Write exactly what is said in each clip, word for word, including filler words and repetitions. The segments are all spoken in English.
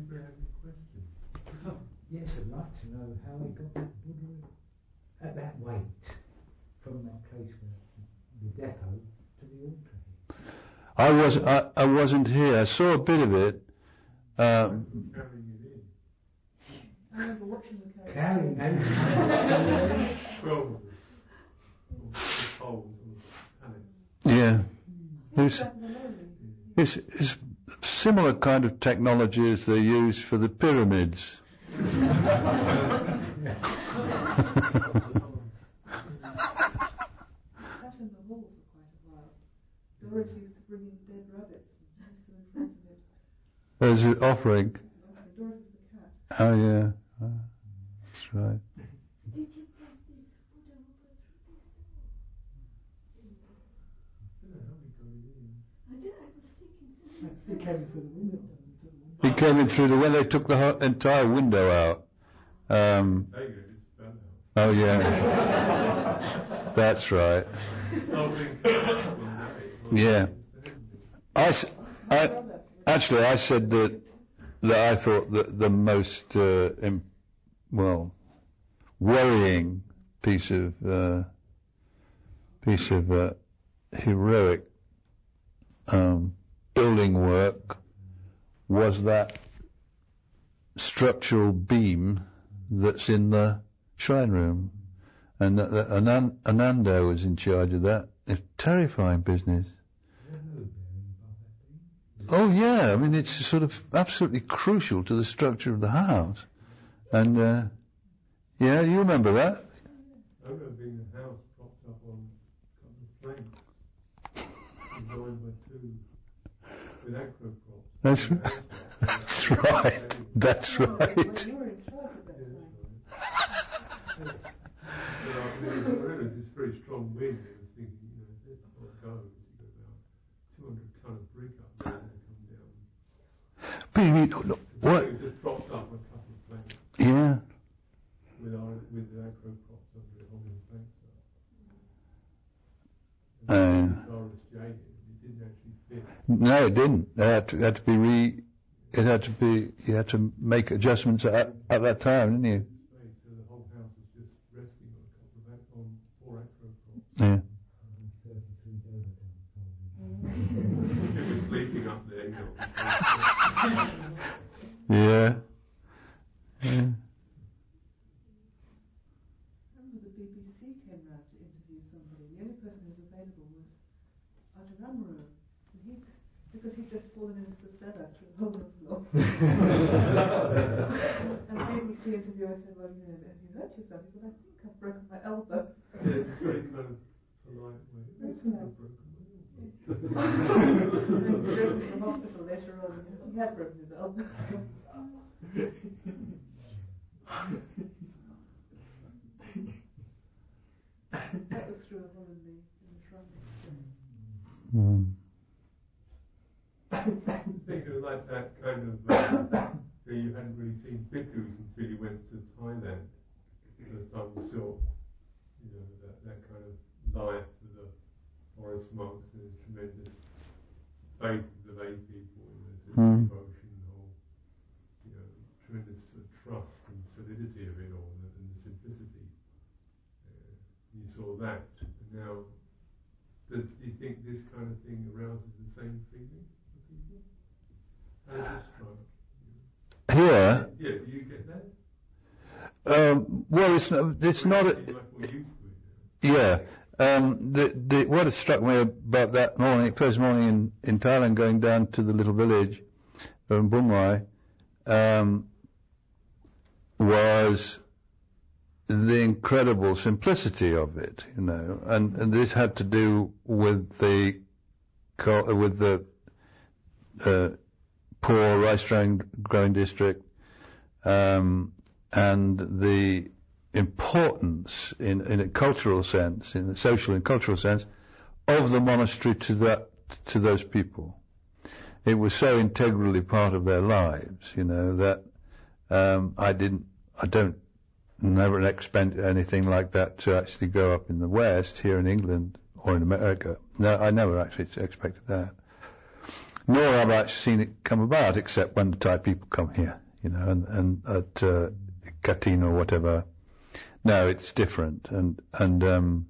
anybody have any questions? Oh, yes, I'd like to know how he got that Buddha at that weight from that place where the depot to the altar. I was I, I wasn't here. I saw a bit of it. Um, Carrying it in. I remember watching the Carrying it. Twelve of us. Poles on the yeah. It's, it's, it's similar kind of technology as they use for the pyramids. Doris used to bring in dead rabbits and place them in front of it. As an offering. Doris is the cat. Oh yeah, oh, that's right. Did you practice Buddha over through this door? I did, I was thinking. He came through the window. He came in through the window. They took the ho- entire window out. Um, oh yeah, that's right. Yeah, I, I actually I said that that I thought that the most uh, im- well worrying piece of uh, piece of uh, heroic um, building work was that structural beam that's in the shrine room, and that, that Anand, Ananda was in charge of that. It's terrifying business. Oh yeah, I mean it's sort of absolutely crucial to the structure of the house, and uh, yeah, you remember that? I remember being in a house propped up on a couple of planks, designed by two with acro props. That's right. That's right. That's right. You were in charge of that time. It was this very strong wind. I was thinking, you know, if this not goes, you got about two hundred ton of brick up there and come down. But you mean, look, what? It just propped up a couple of planks. Yeah. With our with the acro props under it, holding the planks up. Uh, And the car was jagged. It didn't actually fit. No, it didn't. It had to, had to be re. It had to be. You had to make adjustments at at that time, didn't you? So the whole house was just resting on a couple of ac- on four acro props. Yeah. It was sleeping up there, you know. Yeah. Yeah. I remember the B B C came round to interview somebody. The only person who was available was Ajaramuru. And he, because he'd just fallen into the cellar through the hole in the floor. And the B B C interviewer said, well, you know, have you hurt yourself? He said, I think I've broken my elbow. Yeah, it's very kind of polite way. That's I've right. broken my elbow. And he drove to the hospital later on and he had broken his elbow. That was through a hole in the, in the shrine. Mm. I think it was like that kind of, uh, where you hadn't really seen bhikkhus until you went to Thailand. The first time you saw, you know, that, that kind of life of the forest monks and this tremendous faith of the lay people and this Mm. devotion and all, you know, tremendous sort of trust and solidity of it all and, and the simplicity. Uh, you saw that, and now, does, do you think this kind of thing arouses the same feeling for people? How does this strike you? Here. Yeah, do you get that? Um, well, it's not. It's not. A, Much more used to it now. yeah. Um, the, the, what has struck me about that morning, first morning in, in Thailand, going down to the little village of Bumrai, um, was the incredible simplicity of it, you know, and, and this had to do with the with the uh, poor rice growing, growing district, um, and the importance in, in a cultural sense, in a social and cultural sense, of the monastery to that to those people. It was so integrally part of their lives, you know, that um, I didn't, I don't, never expect anything like that to actually go up in the West, here in England or in America. No, I never actually expected that. nor have I actually seen it come about, except when the Thai people come here, you know, and, and at uh, Katyn or whatever. No, it's different, and and um,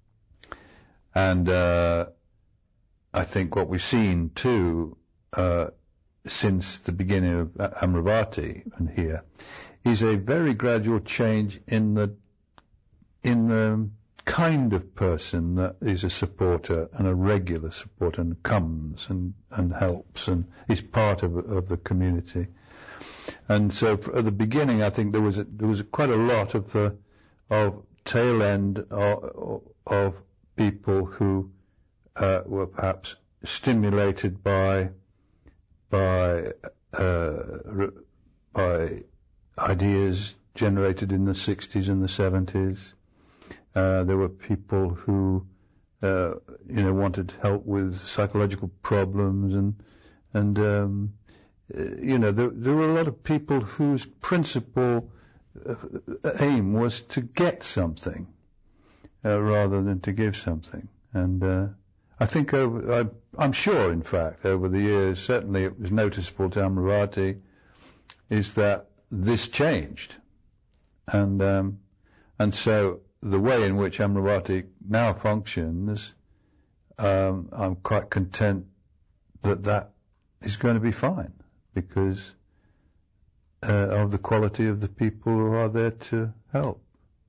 and uh, I think what we've seen too uh, since the beginning of Amaravati and here is a very gradual change in the in the kind of person that is a supporter and a regular supporter and comes and, and helps and is part of of the community. And so for, at the beginning, I think there was a, there was a, quite a lot of the of tail end of, of people who uh, were perhaps stimulated by by uh, by ideas generated in the sixties and the seventies. Uh, there were people who uh, you know wanted help with psychological problems, and and um, you know there, there were a lot of people whose principal uh, aim was to get something uh, rather than to give something. And uh, I think over, I, I'm sure, in fact, over the years, certainly it was noticeable to Amaravati, is that this changed, and um, and so the way in which Amaravati now functions, um, I'm quite content that that is going to be fine, because uh, of the quality of the people who are there to help.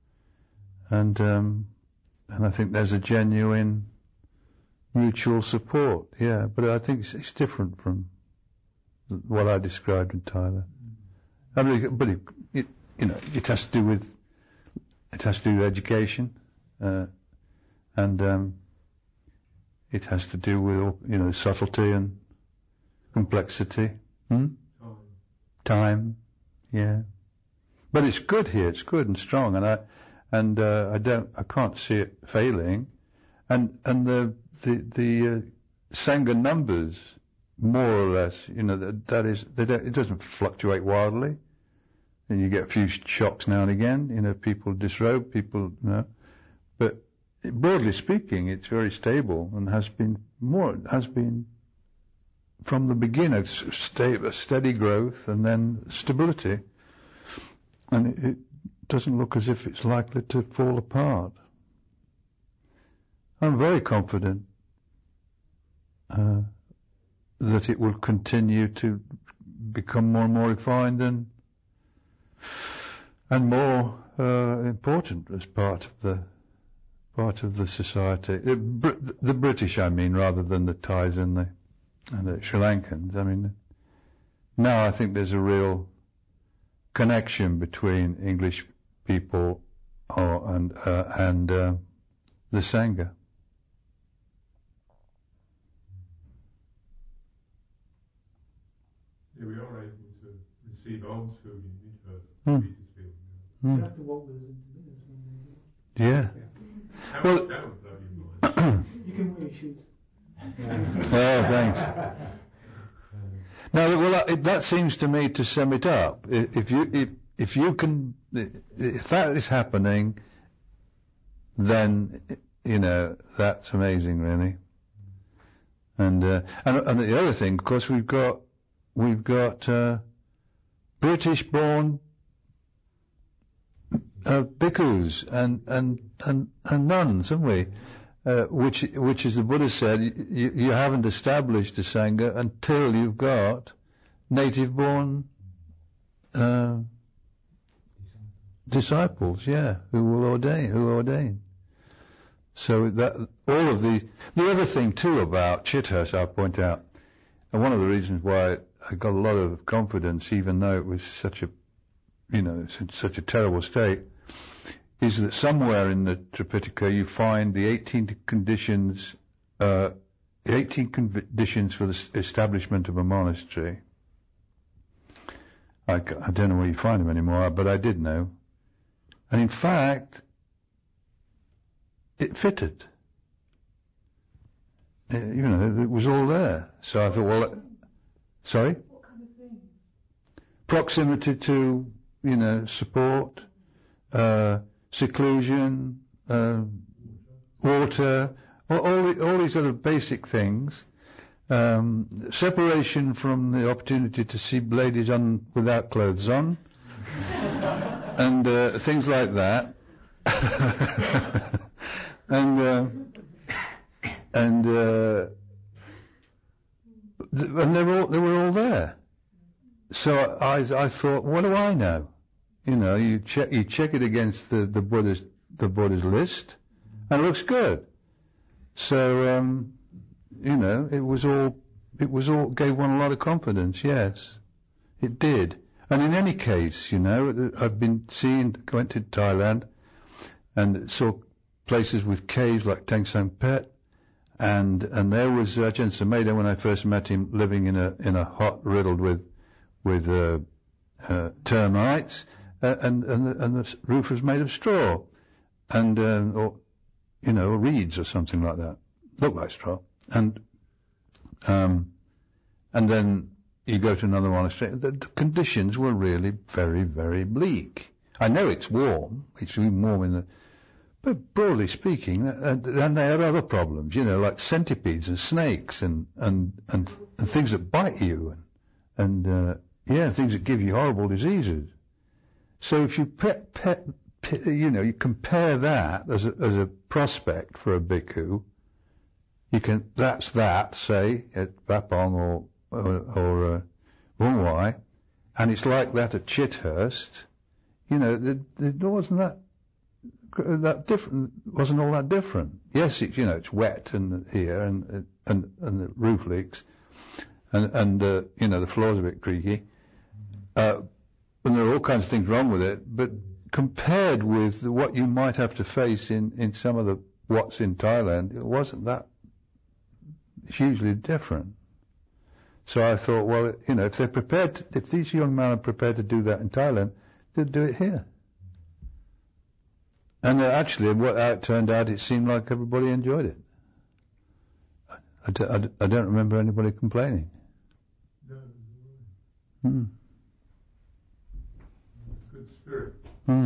And um, and I think there's a genuine mutual support, yeah, but I think it's, it's different from what I described in Thailand. I mean, but it, it, you know, it has to do with it has to do with education, uh, and um, it has to do with you know subtlety and complexity, hmm? Time. Time, yeah. But it's good here. It's good and strong, and I and uh, I don't I can't see it failing, and and the the the uh, Sangha numbers more or less, you know, that, that is they don't, it doesn't fluctuate wildly. And you get a few shocks now and again, you know, people disrobe, people, you know, but broadly speaking, it's very stable and has been more, has been from the beginning, a steady growth and then stability. And it, it doesn't look as if it's likely to fall apart. I'm very confident uh, that it will continue to become more and more refined and and more uh, important as part of the part of the society. It, Br- the British, I mean, rather than the Thais and the and the Sri Lankans. I mean, now I think there's a real connection between English people or, and uh, and uh, the Sangha. Yeah, we are able to receive alms food in Midhurst, Hmm. Petersfield. Mm. You have to walk with us into minutes when Yeah. That Well- was, that was bloody nice. you can wear your shoes. Oh, thanks. No, well, that, that seems to me to sum it up. I- If you if if you can, if that is happening, then you know that's amazing, really. And uh, and and the other thing, of course, we've got we've got uh, British-born uh, bhikkhus and and and and nuns, haven't we? Uh, which, which, as the Buddha said, you, you haven't established a Sangha until you've got native-born uh, disciples, yeah, who will ordain, who ordain. So that all of the the other thing too about Chithurst, I'll point out, and one of the reasons why I got a lot of confidence, even though it was such a, you know, such a terrible state, is that somewhere in the Tripitaka you find the eighteen conditions, uh, the eighteen conditions for the establishment of a monastery. I, I don't know where you find them anymore, but I did know. And in fact, it fitted. Uh, you know, it was all there. So I thought, well, sorry? What kind of things? Proximity to, you know, support, uh, seclusion, uh, water, all, all, the, all these other basic things, um, separation from the opportunity to see ladies on without clothes on, and uh, things like that. and uh, and uh, th- and they were all, they were all there. So I I thought, what do I know? You know, you check you check it against the the Buddhist the Buddhist list, and it looks good. So um, you know, it was all it was all gave one a lot of confidence. Yes, it did. And in any case, you know, I've been seeing, went to Thailand and saw places with caves like Teng Sang Pet, and and there was Ajahn Sumedho when I first met him, living in a in a hut riddled with with uh, uh, termites, uh, and and the, and the roof was made of straw, and uh, or you know reeds or something like that, looked like straw, and um and then you go to another monastery. The, the conditions were really very, very bleak. I know it's warm. It's even warm in the... But broadly speaking, and, and they had other problems, you know, like centipedes and snakes and, and, and, and things that bite you and, and uh, yeah, things that give you horrible diseases. So if you pet, pet, pet, you know, you compare that as a, as a prospect for a bhikkhu, you can, that's that, say, at Bapong or or, or uh, Wong Wai, and it's like that at Chithurst. You know, it, it wasn't that that different. Wasn't all that different. Yes, it, you know, it's wet and here, and and and the roof leaks, and and uh, you know the floor's a bit creaky, uh, and there are all kinds of things wrong with it. But compared with what you might have to face in in some of the what's in Thailand, it wasn't that hugely different. So I thought, well, you know, if they're prepared, to, if these young men are prepared to do that in Thailand, they'll do it here. And uh, actually, what it turned out, it seemed like everybody enjoyed it. I, d- I, d- I don't remember anybody complaining. No, Hmm. good spirit. Hmm.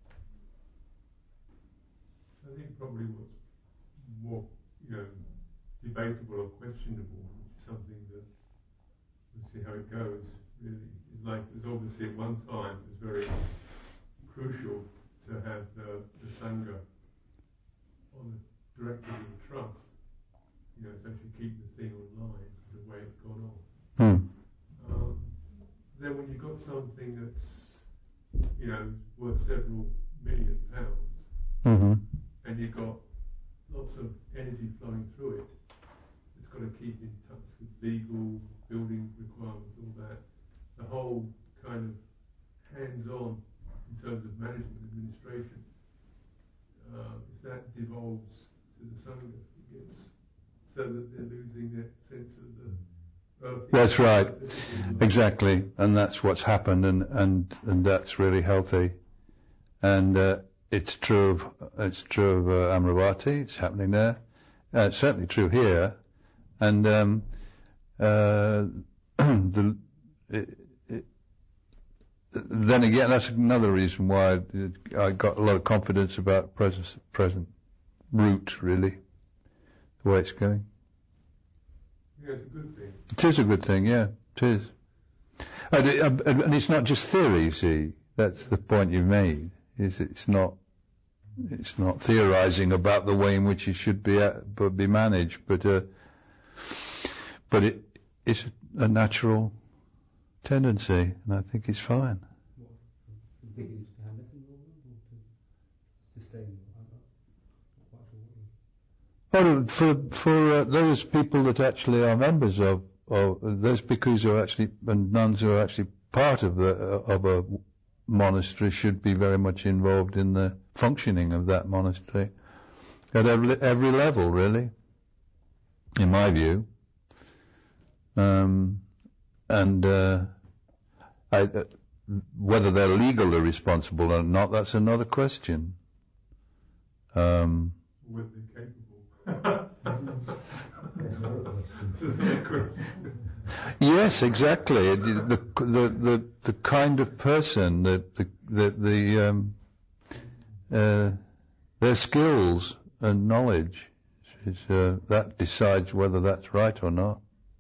I think probably what's more, you know, debatable or questionable is something that we'll see how it goes, really. It's like, there's obviously at one time, it was very crucial to have the, the Sangha on the directive of trust, you know, to actually keep the thing online, because the way it's gone on. Hmm. Um, then when you've got something that's, you know, worth several million pounds, Mm-hmm. and you've got lots of energy flowing through it, it's got to keep in touch with legal, building requirements, all that. The whole kind of hands-on in terms of management and administration, uh, if that devolves to the Sangha, it gets so that they're losing that sense of the earthy. That's right, exactly, and that's what's happened, and and and that's really healthy, and uh, it's true of it's true of uh, Amaravati. It's happening there. Uh, it's certainly true here, and um, uh, the. It, it, then again, that's another reason why I, I got a lot of confidence about present present route, really, the way it's going. Yeah, it's a good thing. It is a good thing, yeah, it is. And, it, and it's not just theory, you see. That's the point you made. Is it's not, it's not theorising about the way in which it should be uh, be managed, but uh, but it it's a natural tendency, and I think it's fine. Oh, for for uh, those people that actually are members of, of those bhikkhus who are actually and nuns who are actually part of the uh, of a monastery should be very much involved in the functioning of that monastery at every every level, really, in my view. Um, and uh, I, uh, whether they're legally responsible or not, that's another question. Um, Whether they're capable. Yes, exactly. The the the the kind of person, the the the, the um, uh, their skills and knowledge is uh, that decides whether that's right or not.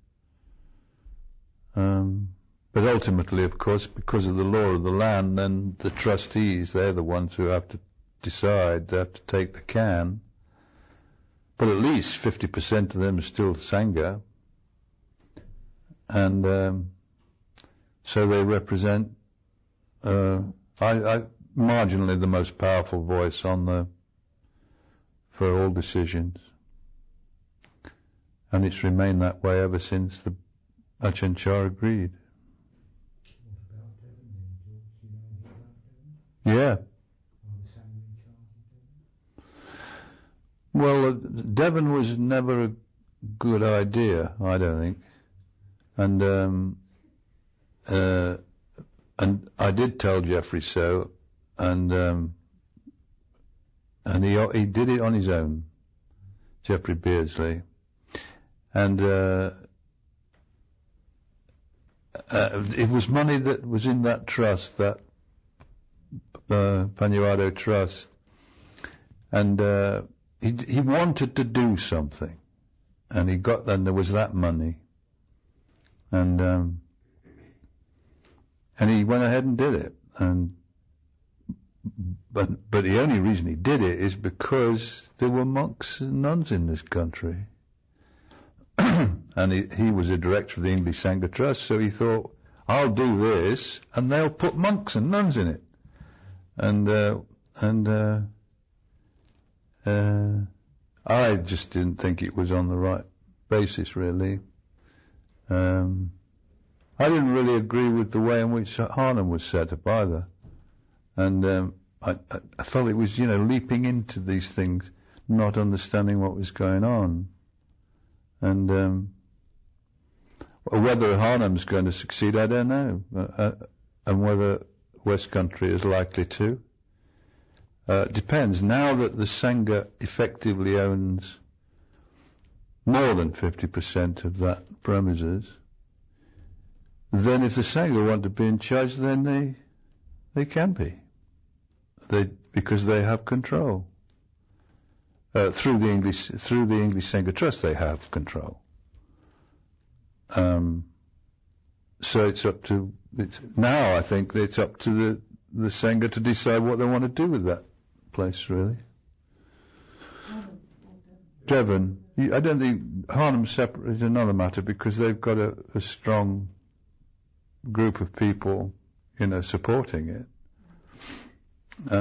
Um, but ultimately, of course, because of the law of the land, then the trustees, they're the ones who have to decide, they have to take the can. But at least fifty percent of them are still Sangha. And um, so they represent uh, I, I, marginally the most powerful voice on the for all decisions. And it's remained that way ever since the Ajahn Chah agreed. Yeah. Well, uh, Devon was never a good idea, I don't think. And um, uh, and I did tell Geoffrey so, and um, and he he did it on his own, Geoffrey Beardsley, and uh, uh, it was money that was in that trust, that uh, Panuado Trust, and uh, he he wanted to do something, and he got then there was that money. And um, and he went ahead and did it, and but but the only reason he did it is because there were monks and nuns in this country, and he he was a director of the English Sangha Trust, so he thought, I'll do this, and they'll put monks and nuns in it, and uh, and uh, uh, I just didn't think it was on the right basis, really. Um, I didn't really agree with the way in which Harnham was set up either, and um, I, I felt it was, you know, leaping into these things, not understanding what was going on, and um, whether Harnham's going to succeed, I don't know, uh, and whether West Country is likely to. Uh, depends. Now that the Sangha effectively owns more than fifty percent of that premises, then if the Sangha want to be in charge, then they they can be. They because they have control. Uh, through the English through the English Sangha Trust, they have control. Um, so it's up to it's, now. I think it's up to the the Sangha to decide what they want to do with that place, really. Devon, I don't think Harnham separate is another matter because they've got a, a strong group of people, you know, supporting it. Uh,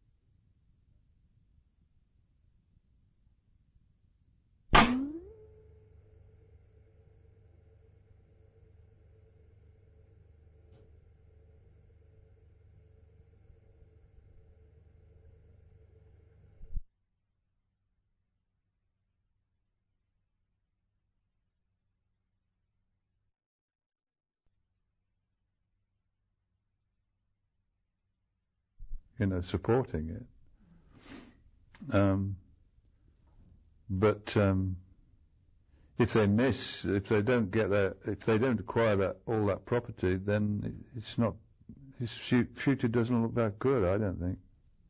you know, supporting it. Um, but um, if they miss, if they don't get that, if they don't acquire that all that property, then it's not. His future doesn't look that good, I don't think.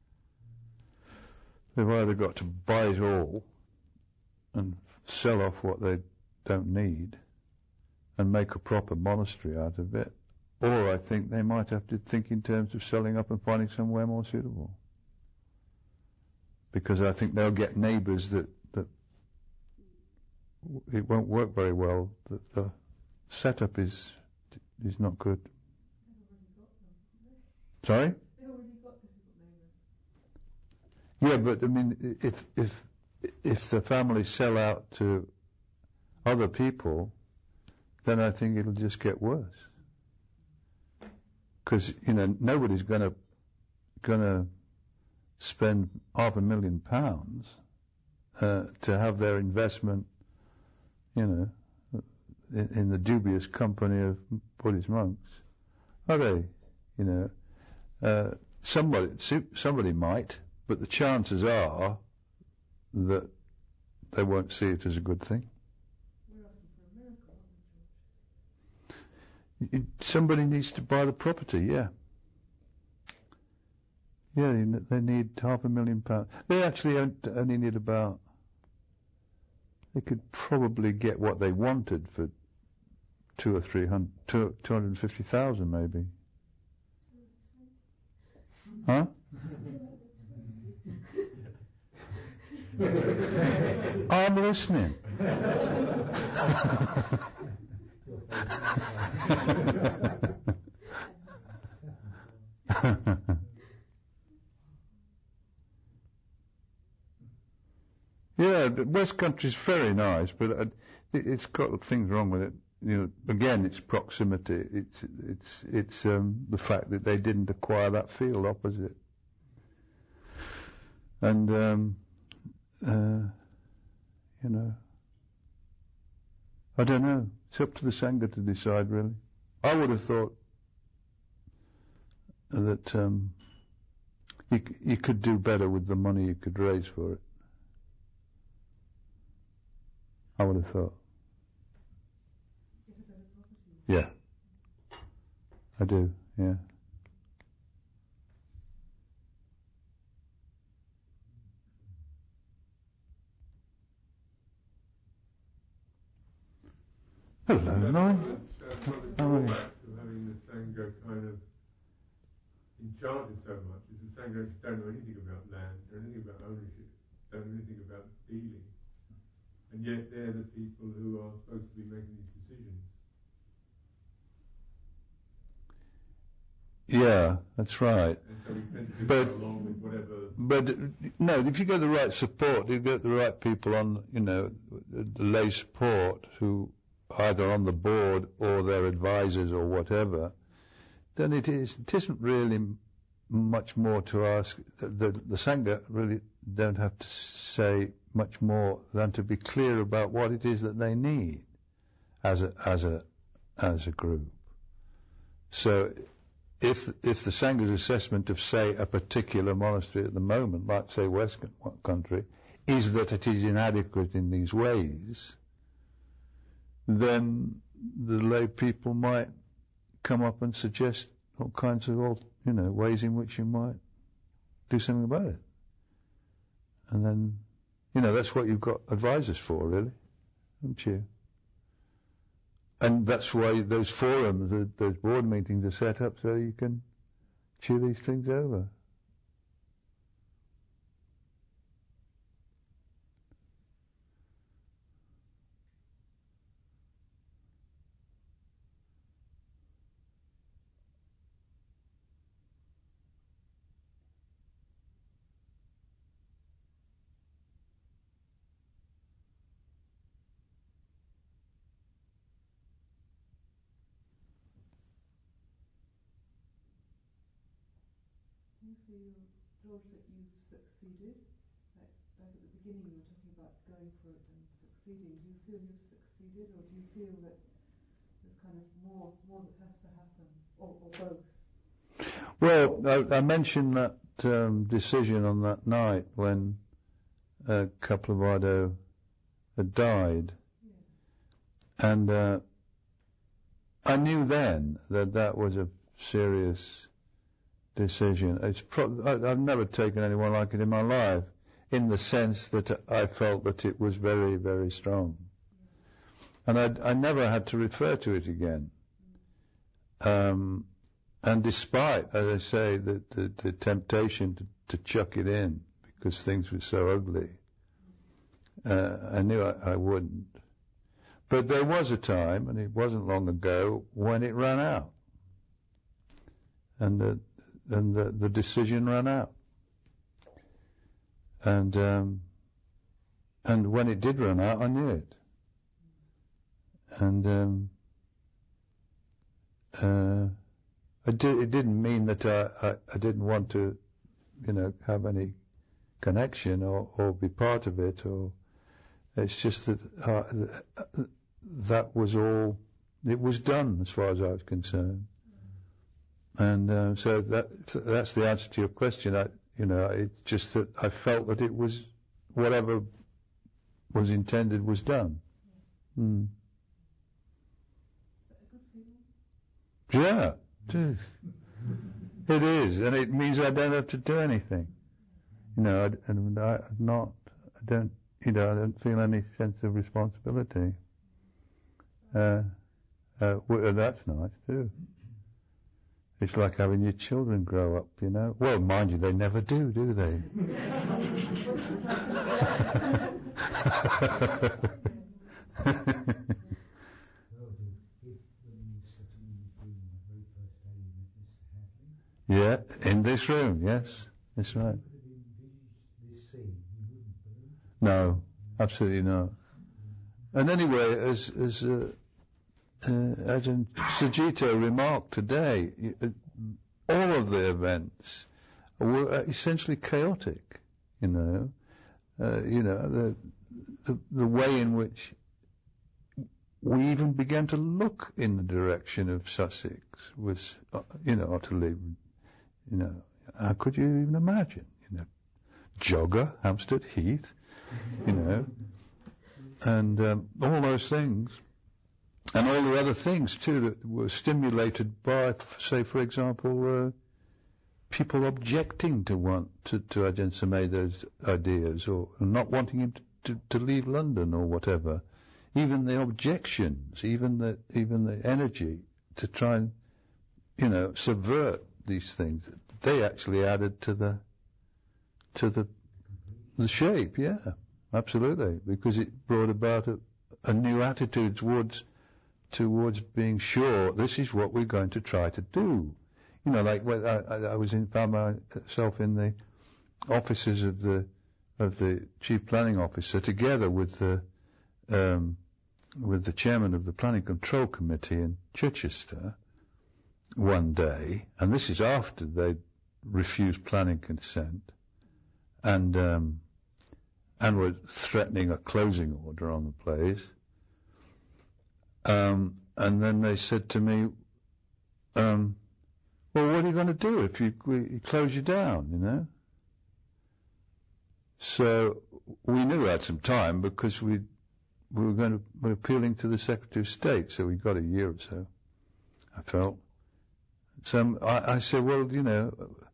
They've either got to buy it all and sell off what they don't need and make a proper monastery out of it, or I think they might have to think in terms of selling up and finding somewhere more suitable. Because I think they'll get neighbours that, that it won't work very well, that the setup is is not good. Sorry? They already got difficult neighbours. Yeah, but I mean, if if if the families sell out to other people, then I think it'll just get worse. Because, you know, nobody's going to going to spend half a million pounds uh, to have their investment, you know, in, in the dubious company of Buddhist monks, are they? You know, uh, somebody somebody might, but the chances are that they won't see it as a good thing. We're asking for a miracle, aren't we, George? Somebody needs to buy the property, yeah. Yeah, they need half a million pounds. They actually only need about, they could probably get what they wanted for two or three hundred, two, two hundred and fifty thousand maybe. Huh? I'm listening. Yeah, the West Country's very nice, but uh, it, it's got things wrong with it. You know, again, it's proximity. It's it's it's um, the fact that they didn't acquire that field opposite, and um, uh, you know, I don't know. It's up to the Sangha to decide, really. I would have thought that um, you you could do better with the money you could raise for it. I would have thought. Yeah. I do, yeah. Hello, Lloyd. How are you? To having the Sangha kind of in charge of so much is the Sangha don't know anything about land, don't know anything about ownership, don't know anything about dealing. And yet they're the people who are supposed to be making these decisions. Yeah, that's right. And so we tend to But- go along with whatever. But, uh, no, if you get the right support, you get the right people on, you know, the the lay support who either on the board or their advisors or whatever, then it is, it isn't really m- much more to ask. The, the, the Sangha really don't have to say much more than to be clear about what it is that they need as a, as a, as a group. So, if if the Sangha's assessment of, say, a particular monastery at the moment, like, say, West Country, is that it is inadequate in these ways, then the lay people might come up and suggest all kinds of, all, you know, ways in which you might do something about it. And then, you know, that's what you've got advisors for, really, haven't you? And that's why those forums, those board meetings are set up so you can chew these things over. Do you feel, George, that you've succeeded? Like, like at the beginning you were talking about going for it and succeeding. Do you feel you've succeeded, or do you feel that there's kind of more more that has to happen, or, or both? Well, I, I mentioned that um, decision on that night when uh, Kapilavastu had died. Yeah. And uh, I knew then that that was a serious decision. It's pro- I, I've never taken anyone like it in my life, in the sense that I felt that it was very, very strong. And I, I never had to refer to it again. Um, and despite, as I say, the, the, the temptation to, to chuck it in because things were so ugly, uh, I knew I, I wouldn't. But there was a time, and it wasn't long ago, when it ran out. And the, and the, the decision ran out. And um, and when it did run out, I knew it. And um, uh, I did, it didn't mean that I, I, I didn't want to, you know, have any connection or, or be part of it. Or it's just that uh, that was all. It was done as far as I was concerned. And uh, so that that's the answer to your question. I, you know, it's just that I felt that it was whatever was intended was done. Mm. Yeah, it is. It is, and it means I don't have to do anything. You know, I, and I I'm not. I don't. You know, I don't feel any sense of responsibility. Uh, Uh, well, that's nice too. It's like having your children grow up, you know. Well, mind you, they never do, do they? Yeah, in this room, yes, that's right. No, absolutely not. And anyway, as as uh, uh, Ajahn Sujito remarked today, uh, all of the events were essentially chaotic. You know, uh, you know the, the the way in which we even began to look in the direction of Sussex was, uh, you know, utterly, you know, how could you even imagine? You know, Jogger, Hampstead Heath, you know, and um, all those things, and all the other things too that were stimulated by, say, for example, uh, people objecting to want to, to Ajahn Sumedho's ideas, or not wanting him to, to, to leave London or whatever. Even the objections, even the even the energy to try and, you know, subvert these things, they actually added to the to the the shape. Yeah, absolutely, because it brought about a, a new attitude towards towards being sure this is what we're going to try to do. You know, like when I, I was in found myself in the offices of the of the chief planning officer, together with the um, with the chairman of the Planning Control Committee in Chichester one day, and this is after they'd refused planning consent and um, and were threatening a closing order on the place. Um, and then they said to me, um, well, what are you going to do if you, we close you down, you know? So we knew we had some time because we we were going to we were appealing to the Secretary of State, so we got a year or so, I felt. So I, I said, well, you know,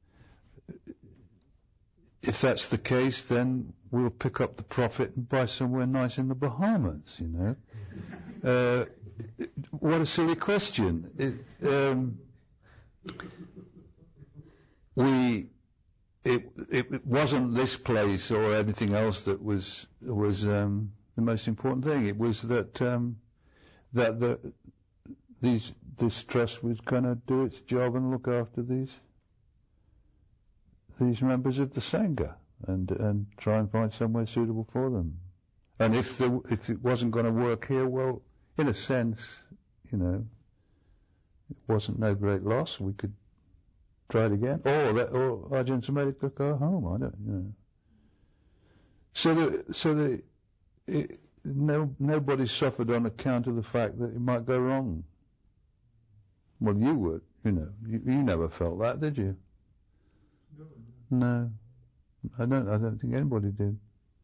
if that's the case, then we'll pick up the profit and buy somewhere nice in the Bahamas, you know. Uh, what a silly question. It, um, we, it, it wasn't this place or anything else that was was um, the most important thing. It was that um, that the these this trust was going to do its job and look after these these members of the Sangha and and try and find somewhere suitable for them. And if the if it wasn't going to work here, well, in a sense, you know, it wasn't no great loss. We could try it again, or that, or Ajahn Sumedho could go home. I don't, you know. So the so the it, no nobody suffered on account of the fact that it might go wrong. Well, you would, you know, you, you never felt that, did you? No. No, I don't. I don't think anybody did.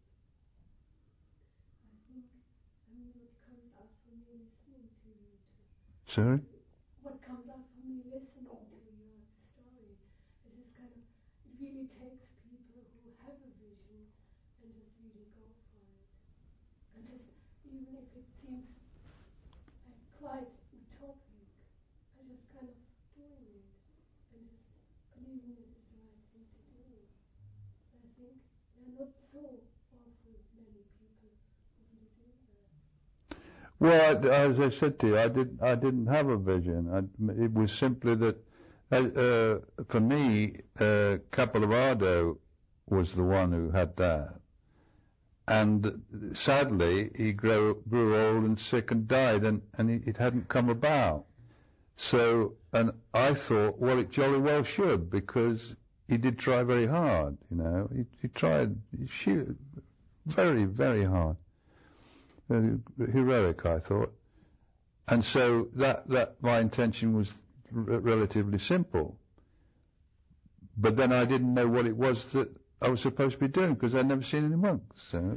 Sorry? What comes out for me listening to your story is just kind of, it really takes people who have a vision and just really go for it. And just, even if it seems like quite utopic, and just kind of doing it and just believing it is the right thing to do. I think there are not so awful many people who really do that. Well, as I said to you, I didn't. I didn't have a vision. I, it was simply that, uh, uh, for me, uh, Kapilavatthu was the one who had that, and sadly, he grew, grew old and sick and died, and and it hadn't come about. So, and I thought, well, it jolly well should, because he did try very hard. You know, he, he tried he, very, very hard. Uh, heroic, I thought, and so that that my intention was r- relatively simple. But then I didn't know what it was that I was supposed to be doing because I'd never seen any monks. So,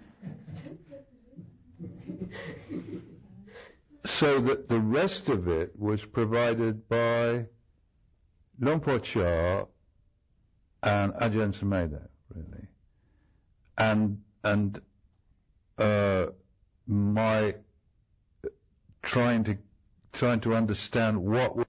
so that the rest of it was provided by Luang Por Chah and Ajahn Sumedho, really, and and. Uh, my trying to trying to understand what